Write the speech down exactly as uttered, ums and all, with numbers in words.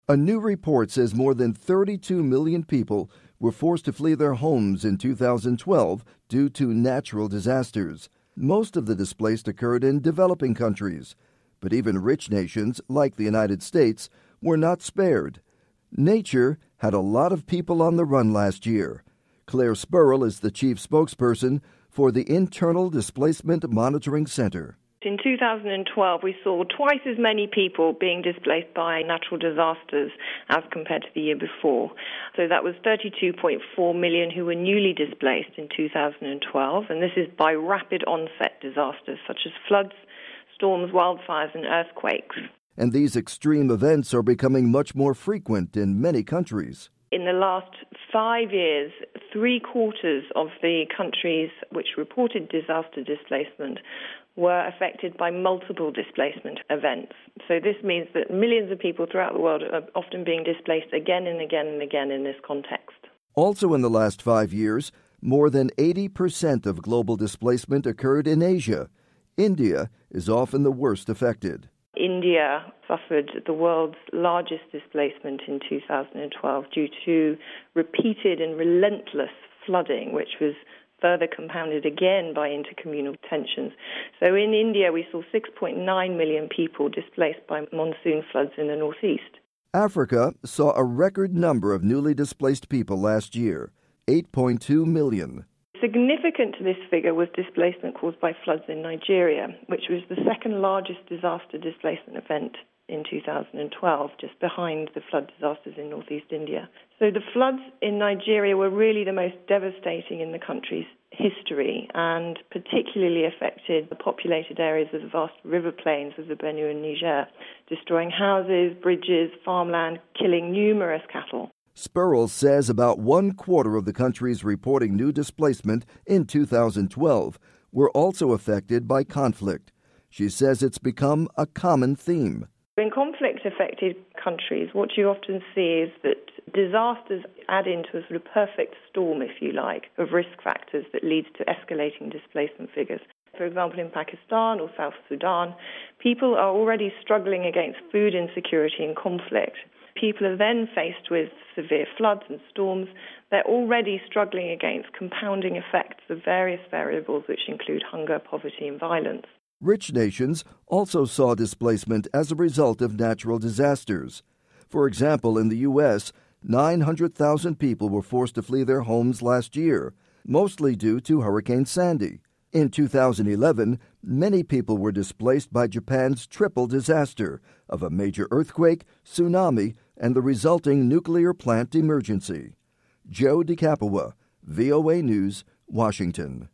A new report says more than thirty-two million people were forced to flee their homes in two thousand twelve due to natural disasters. Most of the displaced occurred in developing countries, but even rich nations like the United States were not spared. Nature had a lot of people on the run last year. Claire Spurrell is the chief spokesperson for the Internal Displacement Monitoring Center. In two thousand twelve, we saw twice as many people being displaced by natural disasters as compared to the year before. So that was thirty-two point four million who were newly displaced in two thousand twelve, and this is by rapid onset disasters such as floods, storms, wildfires, and earthquakes. And these extreme events are becoming much more frequent in many countries. In the last five years, three quarters of the countries which reported disaster displacement were affected by multiple displacement events. So this means that millions of people throughout the world are often being displaced again and again and again in this context. Also in the last five years, more than eighty percent of global displacement occurred in Asia. India is often the worst affected. India suffered the world's largest displacement in two thousand twelve due to repeated and relentless flooding, which was further compounded again by intercommunal tensions. So in India, we saw six point nine million people displaced by monsoon floods in the northeast. Africa saw a record number of newly displaced people last year, eight point two million. Significant to this figure was displacement caused by floods in Nigeria, which was the second largest disaster displacement event in two thousand twelve, just behind the flood disasters in northeast India. So the floods in Nigeria were really the most devastating in the country's history and particularly affected the populated areas of the vast river plains of the Benue and Niger, destroying houses, bridges, farmland, killing numerous cattle. Spurrell says about one quarter of the countries reporting new displacement in two thousand twelve were also affected by conflict. She says it's become a common theme. In conflict-affected countries, what you often see is that disasters add into a sort of perfect storm, if you like, of risk factors that leads to escalating displacement figures. For example, in Pakistan or South Sudan, people are already struggling against food insecurity and conflict. People are then faced with severe floods and storms. They're already struggling against compounding effects of various variables, which include hunger, poverty, and violence. Rich nations also saw displacement as a result of natural disasters. For example, in the U S, nine hundred thousand people were forced to flee their homes last year, mostly due to Hurricane Sandy. In two thousand eleven, many people were displaced by Japan's triple disaster of a major earthquake, tsunami, and the resulting nuclear plant emergency. Joe DeCapua, V O A News, Washington.